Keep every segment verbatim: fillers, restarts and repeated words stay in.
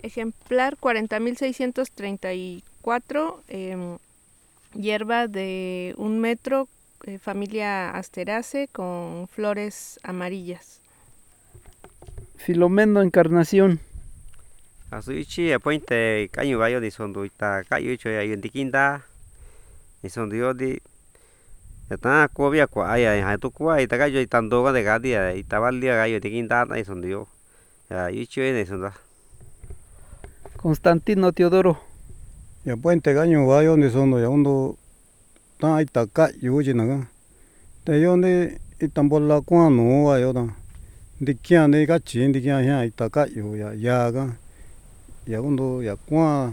ejemplar cuarenta mil seiscientos treinta y cuatro, eh, hierba de un metro, eh, familia Asteraceae, con flores amarillas. Filomeno Encarnación. Asuichi apointe kañu bayo ni sondo ita kayu cho ya yundi kinda ni sondo yo di ta ko bia kwa aya ha tu kwa ita kayu ita ndo ga de ga dia ita valia kayu di kinda ni sondo yo ya yuchi ni sondo. Constantino Teodoro. Ya puente gaño bayo ni sondo ya undo ta ita kayu jinaga te yo ni itambola kwa no ayo da dikia ni ga chi dikia ya ita kayu ya ya ga ya undo ya kwa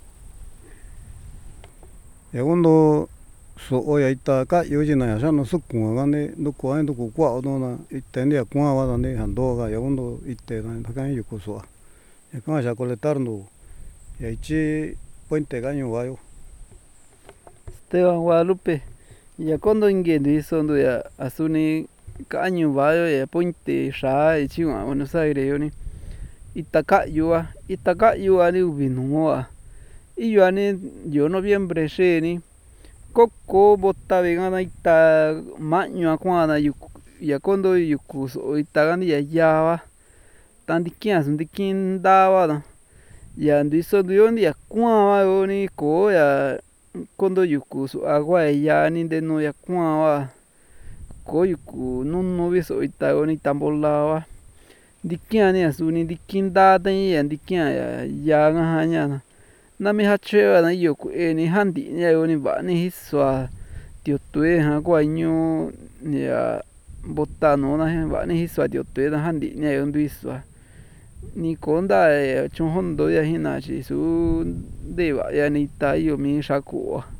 ya undo so ya ita kayu jina ya no su kwa ga ni no kwa ni ku kwa no na ite ni kwa wa da ni hando ga ya undo ite na ga yu ku so ya kwa ya colectar no ya ichi puente gaño bayo. Esteban Guadalupe. Ya cuando ingendo sondo ya asuni kañu bayo ya puente sha ichi wa Buenos Aires yo ni itakayu wa itakayu wa ni ubinu wa iyo ani yo noviembre she ni koko bota vegana ita maño akuana yu ya cuando yuku so itagani ya ya wa tandikia sundikin dawa da ya ndiso yo ni ya kwa wa yo ni ko ya cuando yuku so agua ya ni de no ya kwa wa ko yuku no no beso ita yo ni tambola wa dikia ni asuni dikin da ta ya dikia ya ya nga haña na mi hache na yo ku e ni handi ya yo ni ba ni hiswa tio tue ha kwa nyu ya botano na ba ni hiswa tio tue na handi ya yo nduiswa ni konda chon hondo ya hina chi su de ba ya ni ta yo mi shaku